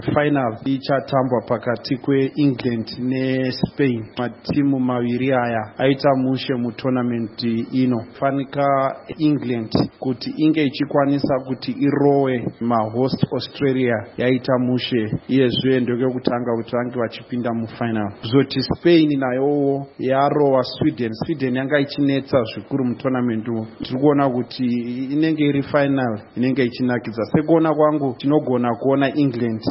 Final ichatambwa pakati kweEngland neSpain. Matimu maviri aya aita mushe mutournament ino. Fanika England kuti inge ichikwanisa kuti irowe mahost Australia yaita mushe iyezve ndokekutanga kuti vange vachipinda mufinal. Kuzoti Spain nayowo yarowa Sweden. Sweden yanga ichinetsa zvikuru mutournament uwu. Tiri kuona kuti inenge iri final inenge ichinakidza. Sekuona kwangu tinogona kuona England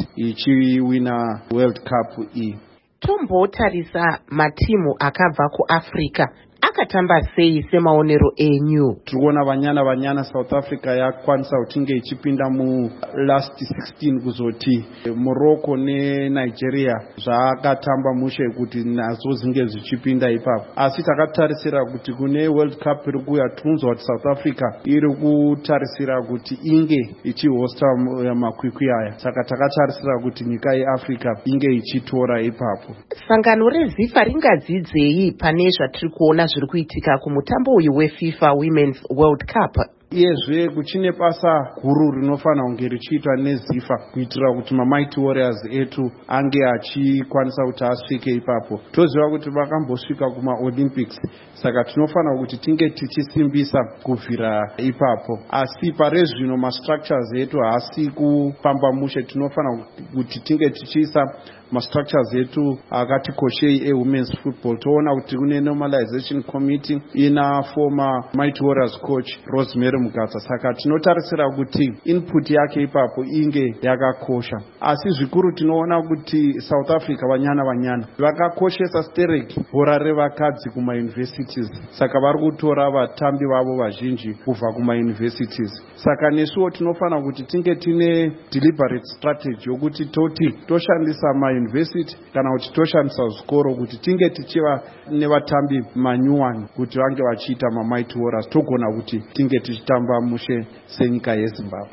ichiwina World Cup iyi. Tombotarisa matimu akabva kuAfrica akatamba sei semaonero enyu? Tikuona vanyana South Africa yakwanisa kutinge ichipinda mu last 16 kuzoti Morocco neNigeria zvakatamba mushe kuti nazo zinge zvichipinda ipapo. Asi takatarisira kuti kune World Cup iri kuuya tikunzwa kuti South Africa iri kutarisira kuti inge ichihosta makwikwi aya. Saka takatarisira kuti nyika yeAfrica inge ichitora ipapo. Sangano reZIFA ringadzidzei pane zvatiri kuona zviri kuitika kumutambo uyu weFIFA Women's World Cup? Iyezve kuchine basa guru rinofanira kunge richiitwa neZIFA kuitira kuti maMighty Warriors etu ange achikwanisa kuti asvike ipapo. Toziva kuti vakambosvika kumaOlympics, saka tinofanira kuti tinge tichisimbisa kubvira ipapo. Asi parezvino mastructures etu haasi kupamba mushe. Tinofanira kuti tinge tichiisa mastructures etu akatikoshei eWomen's Football. Toona kuti kune normalization committee ina former Mighty Warriors coach Rosemary Mugatsa. Saka tinotarisira kuti input yake ipapo inge yakakosha. Asi zvikuru tinoona kuti South Africa vanyana vakakoshesa stereki bhora revakadzi kumauniversities. Saka vari kutora vatambi vavo vazhinji kubva kumauniversities. Saka nesuwo tinofanira kuti tinge tine deliberate strategy yokuti toti toshandisa mauniversity kana kuti toshandisa zvikoro kuti tinge tichiva nevatambi manyuwani kuti vange vachiita maMighty Warriors, togona kuti tinge tichitamba mushe senyika yeZimbabwe.